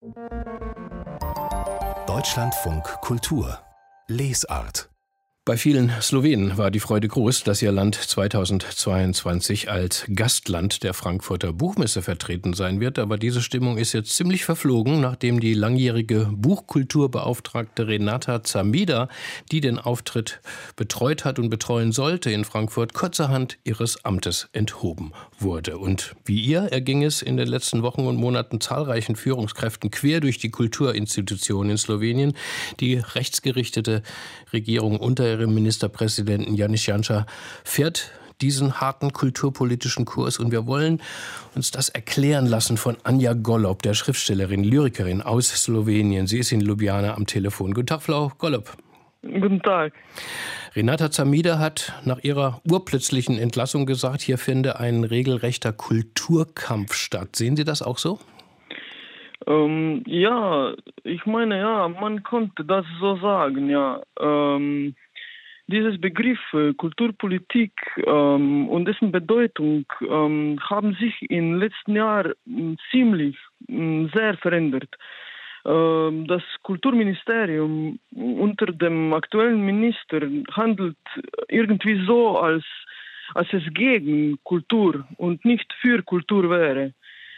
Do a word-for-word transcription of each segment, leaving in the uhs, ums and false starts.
Deutschlandfunk Kultur Lesart. Bei vielen Slowenen war die Freude groß, dass ihr Land zweitausendzweiundzwanzig als Gastland der Frankfurter Buchmesse vertreten sein wird. Aber diese Stimmung ist jetzt ziemlich verflogen, nachdem die langjährige Buchkulturbeauftragte Renata Zamida, die den Auftritt betreut hat und betreuen sollte in Frankfurt, kurzerhand ihres Amtes enthoben wurde. Und wie ihr erging es in den letzten Wochen und Monaten zahlreichen Führungskräften quer durch die Kulturinstitutionen in Slowenien. Die rechtsgerichtete Regierung unter ihrem Ministerpräsidenten Janez Janša fährt diesen harten kulturpolitischen Kurs, und wir wollen uns das erklären lassen von Anja Golob, der Schriftstellerin, Lyrikerin aus Slowenien. Sie ist in Ljubljana am Telefon. Guten Tag, Frau Golob. Guten Tag. Renata Zamida hat nach ihrer urplötzlichen Entlassung gesagt, hier finde ein regelrechter Kulturkampf statt. Sehen Sie das auch so? Ähm, ja, ich meine, ja, man konnte das so sagen, ja. Ähm, dieses Begriff äh, Kulturpolitik ähm, und dessen Bedeutung ähm, haben sich in den letzten Jahren äh, ziemlich äh, sehr verändert. Ähm, das Kulturministerium unter dem aktuellen Minister handelt irgendwie so, als, als es gegen Kultur und nicht für Kultur wäre.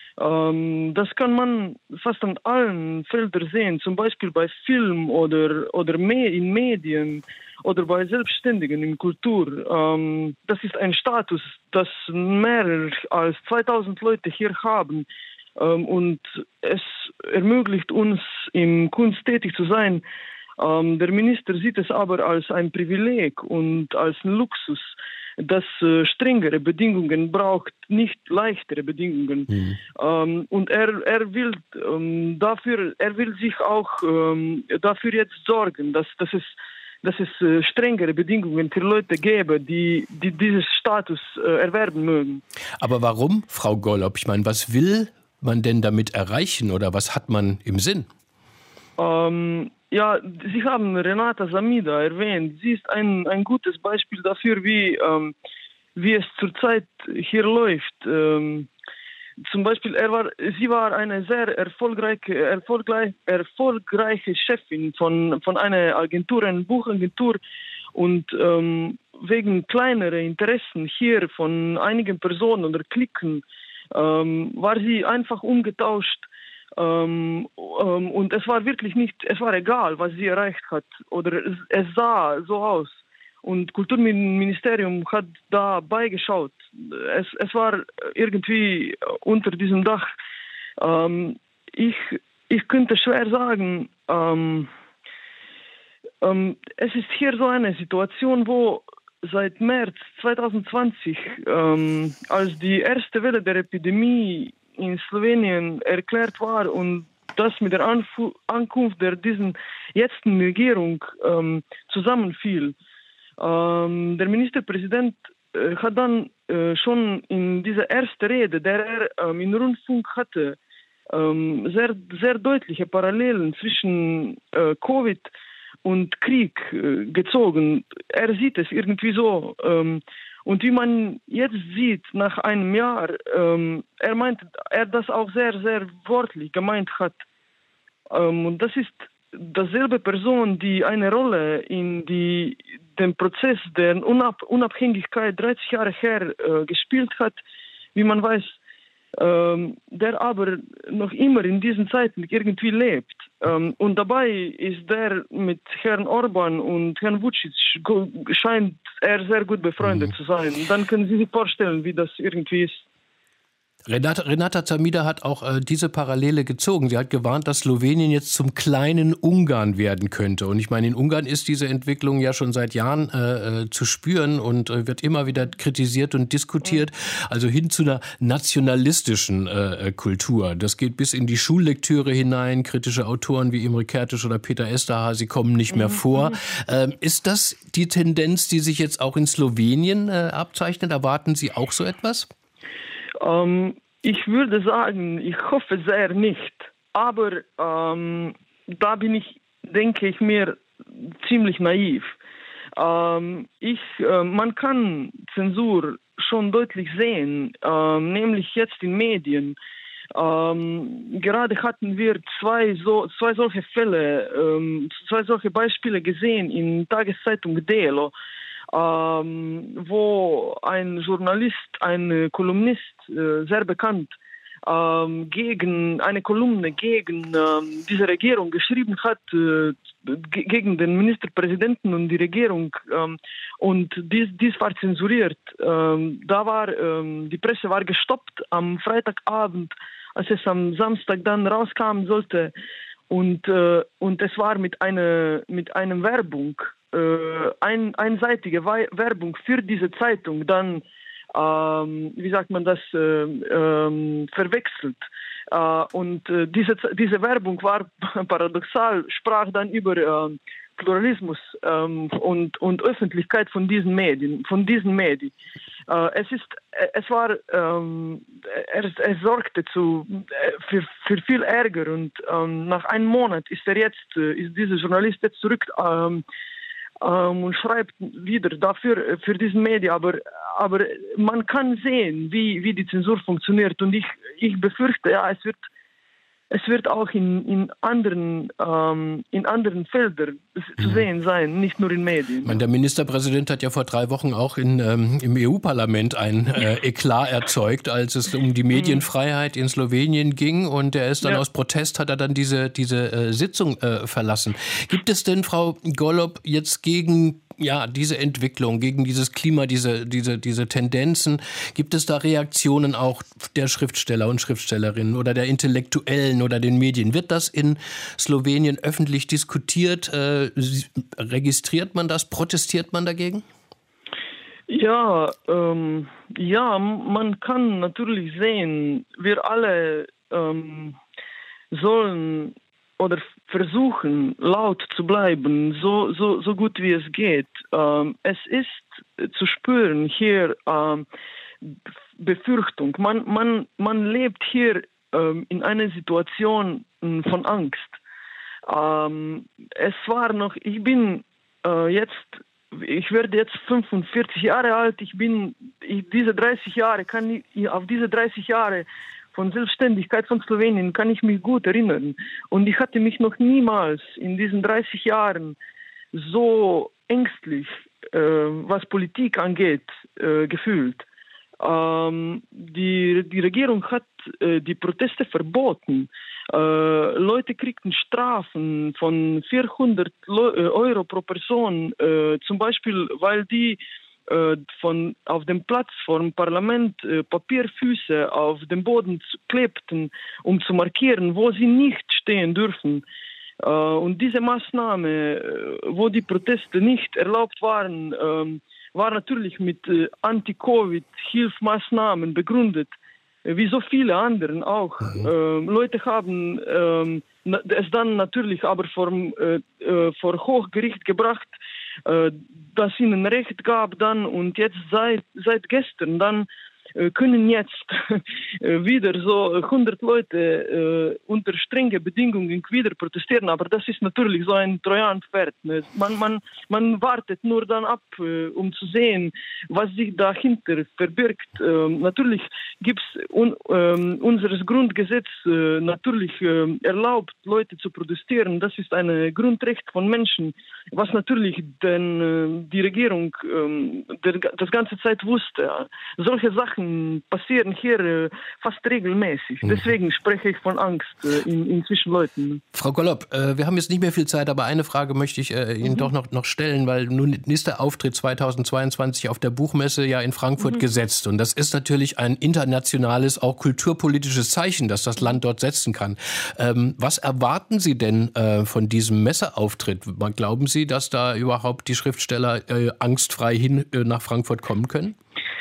Ähm, das kann man fast an allen Feldern sehen, zum Beispiel bei Film oder, oder me- in Medien oder bei Selbstständigen in Kultur. Ähm, das ist ein Status, das mehr als zweitausend Leute hier haben, ähm, und es ermöglicht uns, in Kunst tätig zu sein. Ähm, der Minister sieht es aber als ein Privileg und als ein Luxus, das äh, strengere Bedingungen braucht, nicht leichtere Bedingungen. Mhm. Ähm, und er, er will ähm, dafür, er will sich auch ähm, dafür jetzt sorgen, dass, dass es, dass es äh, strengere Bedingungen für Leute gäbe, die, die dieses Status äh, erwerben mögen. Aber warum, Frau Golob? Ich meine, was will man denn damit erreichen oder was hat man im Sinn? Ähm, Ja, Sie haben Renata Zamida erwähnt. Sie ist ein, ein gutes Beispiel dafür, wie, ähm, wie es zurzeit hier läuft. Ähm, zum Beispiel, er war, sie war eine sehr erfolgreiche, erfolgreich, erfolgreiche Chefin von, von einer Agentur, einer Buchagentur. Und ähm, wegen kleinerer Interessen hier von einigen Personen oder Klicken ähm, war sie einfach umgetauscht. Ähm, ähm, und es war wirklich nicht, es war egal, was sie erreicht hat, oder es, es sah so aus. Und Kulturministerium hat da beigeschaut. Es, es war irgendwie unter diesem Dach. Ähm, ich, ich könnte schwer sagen, ähm, ähm, es ist hier so eine Situation, wo seit März zweitausendzwanzig, ähm, als die erste Welle der Epidemie in Slowenien erklärt war und das mit der Anfu- Ankunft der diesen jetzigen Regierung ähm, zusammenfiel. Ähm, der Ministerpräsident äh, hat dann äh, schon in dieser ersten Rede, der er ähm, im Rundfunk hatte, ähm, sehr, sehr deutliche Parallelen zwischen äh, Covid und Krieg äh, gezogen. Er sieht es irgendwie so. Ähm, Und wie man jetzt sieht, nach einem Jahr, ähm, er meint, er das auch sehr, sehr wortlich gemeint hat. Ähm, und das ist dasselbe Person, die eine Rolle in die, dem Prozess der Unab- Unabhängigkeit dreißig Jahre her äh, gespielt hat, wie man weiß, ähm, der aber noch immer in diesen Zeiten irgendwie lebt. Ähm, und dabei ist der mit Herrn Orban und Herrn Vučić, scheint er sehr gut befreundet mhm. zu sein. Dann können Sie sich vorstellen, wie das irgendwie ist. Renata, Renata Zamida hat auch äh, diese Parallele gezogen. Sie hat gewarnt, dass Slowenien jetzt zum kleinen Ungarn werden könnte. Und ich meine, in Ungarn ist diese Entwicklung ja schon seit Jahren äh, zu spüren und äh, wird immer wieder kritisiert und diskutiert. Also hin zu einer nationalistischen äh, Kultur. Das geht bis in die Schullektüre hinein. Kritische Autoren wie Imre Kertész oder Peter Eszterházy kommen nicht mehr vor. Ähm, ist das die Tendenz, die sich jetzt auch in Slowenien äh, abzeichnet? Erwarten Sie auch so etwas? Ähm, ich würde sagen, ich hoffe sehr nicht. Aber ähm, da bin ich, denke ich mir, ziemlich naiv. Ähm, ich, äh, man kann Zensur schon deutlich sehen, äh, nämlich jetzt in Medien. Ähm, gerade hatten wir zwei, so, zwei solche Fälle, ähm, zwei solche Beispiele gesehen in Tageszeitung Delo, ähm, wo ein Journalist, ein Kolumnist, äh, sehr bekannt, ähm, gegen eine Kolumne gegen ähm, diese Regierung geschrieben hat, äh, g- gegen den Ministerpräsidenten und die Regierung, ähm, und dies, dies war zensuriert. Ähm, da war ähm, die Presse war gestoppt am Freitagabend, als es am Samstag dann rauskommen sollte, und äh, und es war mit einer mit einem Werbung, äh, ein, einseitige Wei- Werbung für diese Zeitung dann, ähm, wie sagt man das, äh, ähm, verwechselt. Äh, und äh, diese, diese Werbung war paradoxal, sprach dann über äh, Pluralismus ähm, und, und Öffentlichkeit von diesen Medien, von diesen Medien. Äh, es ist, es war, ähm, es, es sorgte zu, für, für viel Ärger, und ähm, nach einem Monat ist er jetzt, ist dieser Journalist jetzt zurück, ähm, ähm, und schreibt wieder dafür, für diesen Medien, aber, aber man kann sehen, wie, wie die Zensur funktioniert, und ich, ich befürchte, ja, es wird, es wird auch in, in, anderen, ähm, in anderen Feldern zu sehen sein, nicht nur in Medien. Ich meine, der Ministerpräsident hat ja vor drei Wochen auch in, ähm, im E U-Parlament ein äh, Eklat erzeugt, als es um die Medienfreiheit in Slowenien ging, und er ist dann, ja, aus Protest hat er dann diese, diese äh, Sitzung äh, verlassen. Gibt es denn, Frau Golob, jetzt gegen ja, diese Entwicklung, gegen dieses Klima, diese, diese, diese Tendenzen, gibt es da Reaktionen auch der Schriftsteller und Schriftstellerinnen oder der Intellektuellen oder den Medien? Wird das in Slowenien öffentlich diskutiert? Äh, registriert man das? Protestiert man dagegen? Ja, ähm, ja, man kann natürlich sehen, wir alle ähm, sollen oder versuchen, laut zu bleiben, so, so, so gut wie es geht. Ähm, es ist zu spüren hier ähm, Befürchtung. Man, man, man lebt hier ähm, in einer Situation von Angst. Ähm, es war noch, ich bin äh, jetzt, ich werde jetzt fünfundvierzig Jahre alt, ich bin, ich, diese dreißig Jahre, kann ich, auf diese dreißig Jahre von Selbstständigkeit von Slowenien kann ich mich gut erinnern. Und ich hatte mich noch niemals in diesen dreißig Jahren so ängstlich, äh, was Politik angeht, äh, gefühlt. Ähm, die, die Regierung hat äh, die Proteste verboten. Äh, Leute kriegten Strafen von vierhundert Euro pro Person, äh, zum Beispiel, weil die von auf dem Platz vor dem Parlament äh, Papierfüße auf dem Boden klebten, um zu markieren, wo sie nicht stehen dürfen. Äh, und diese Maßnahme, äh, wo die Proteste nicht erlaubt waren, äh, war natürlich mit äh, Anti-Covid-Hilfsmaßnahmen begründet, äh, wie so viele anderen auch. Mhm. Äh, Leute haben äh, es dann natürlich aber vor, äh, vor Hochgericht gebracht, äh, das ihnen Recht gab dann, und jetzt seit, seit gestern dann äh, können jetzt äh, wieder so hundert Leute äh, unter strenge Bedingungen wieder protestieren, aber das ist natürlich so ein Trojanpferd. Ne? Man, man, man wartet nur dann ab, äh, um zu sehen, was sich dahinter verbirgt. Äh, natürlich gibt es un, äh, unseres Grundgesetz äh, natürlich äh, erlaubt, Leute zu protestieren. Das ist ein Grundrecht von Menschen, was natürlich den, äh, die Regierung äh, der, das ganze Zeit wusste. Ja. Solche Sachen passieren hier äh, fast regelmäßig. Mhm. Deswegen spreche ich von Angst äh, in, in zwischen Leuten. Frau Golob, äh, wir haben jetzt nicht mehr viel Zeit, aber eine Frage möchte ich äh, Ihnen mhm. doch noch, noch stellen, weil nun ist der Auftritt zweitausendzweiundzwanzig auf der Buchmesse ja in Frankfurt mhm. gesetzt. Und das ist natürlich ein internationales, auch kulturpolitisches Zeichen, das das Land dort setzen kann. Ähm, was erwarten Sie denn äh, von diesem Messeauftritt? Glauben Sie, dass da überhaupt die Schriftsteller äh, angstfrei hin äh, nach Frankfurt kommen können?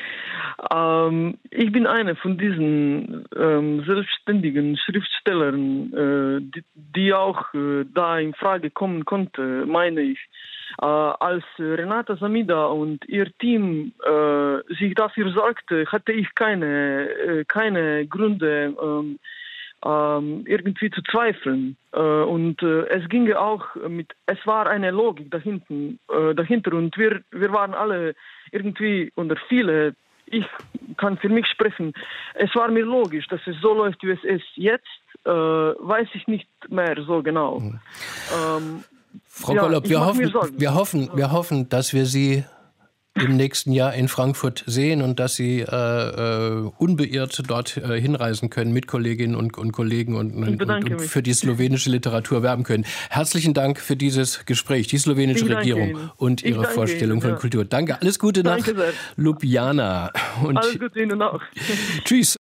Ähm, ich bin eine von diesen ähm, selbstständigen Schriftstellern, äh, die, die auch äh, da in Frage kommen konnte, meine ich. Äh, als Renata Samida und ihr Team äh, sich dafür sorgte, hatte ich keine, äh, keine Gründe, ähm, ähm, irgendwie zu zweifeln. Äh, und äh, es ging auch mit, es war eine Logik dahinten, äh, dahinter, und wir, wir waren alle irgendwie, oder viele, ich kann für mich sprechen. Es war mir logisch, dass es so läuft, wie es ist. Jetzt äh, weiß ich nicht mehr so genau. Mhm. Ähm, Frau ja, Gollob, wir hoffen, wir, hoffen, wir hoffen, dass wir Sie im nächsten Jahr in Frankfurt sehen und dass Sie äh, äh, unbeirrt dort äh, hinreisen können mit Kolleginnen und, und Kollegen und, und, und für die slowenische Literatur werben können. Herzlichen Dank für dieses Gespräch, die slowenische Regierung Ihnen. und Ihre Vorstellung Ihnen, von ja. Kultur. Danke, alles Gute nach danke Ljubljana. Und alles Gute Ihnen auch. Tschüss.